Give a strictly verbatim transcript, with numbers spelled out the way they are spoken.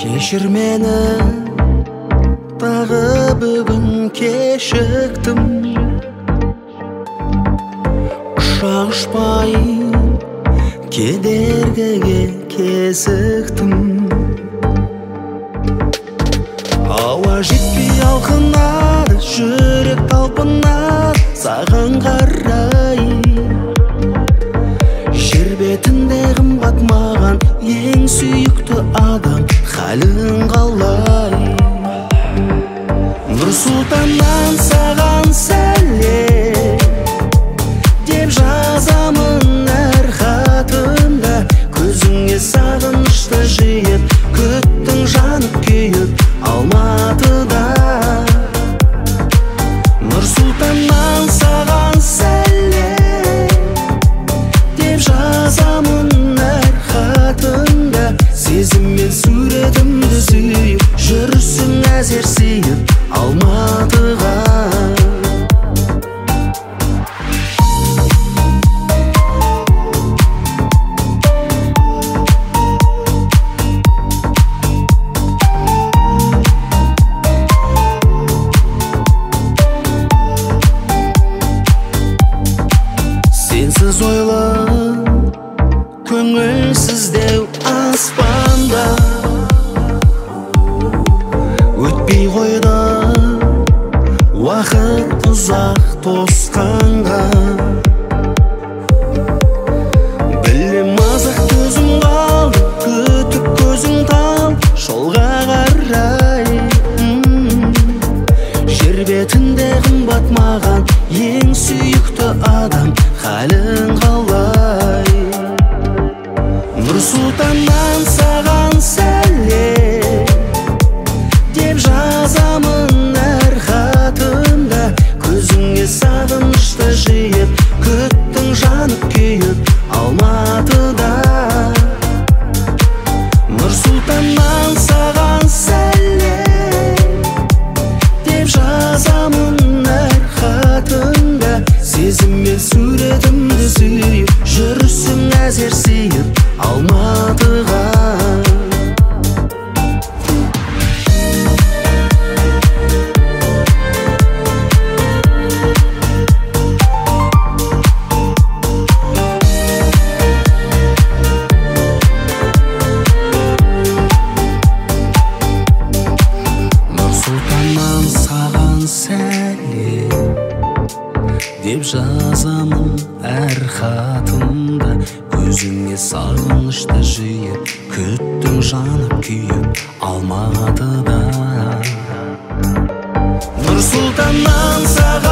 Кешір мені, тағы бүгін кешіктім. Ұшақ ұшпай кедергіге кезіктім. Ауа жетпей алқынады, жүрек талпынады саған қарай. Жер бетінде қымбат маған ең сүйікті адам, халің қалай? Нұр Сұлтаннан саған сәлем деп жазамын әр хатымда. Көзіңе сағынышты жиып, күттің жанып күйіп Алматыда. Нұр Сұлтаннан саған сәлем деп жазамын әр хатымда. Сезіммен суретімді сүйіп, жүрсің әзер сүйіп Алматыға. Сенсіз ойлы, көңілсіздеу аспанда өтпей қойды уақыт ұзақ тосқанға. Білем азық төзім қалды, күтіп көзің тал жолға қарай. Жер бетінде қымбат маған ең сүйікті адам, халің қалай? Нұр Сұлтаннан саған сәлем деп жазамын әр хатымда. Көзіңе сағынышты жиып, күттің жанып күйіп Алматыда. Нұр Сұлтаннан саған сәлем деп жазамын әр хатымда. Сезіммен суретімді сүйіп, жүрсің әзер сүйіп Алматыға. Нұр Сұлтаннан саған сәлем деп жазамын әр хатымда. Көзіңе сағынышты жиып, күттің жанып күйіп Алматыда. Нұр Сұлтаннан саған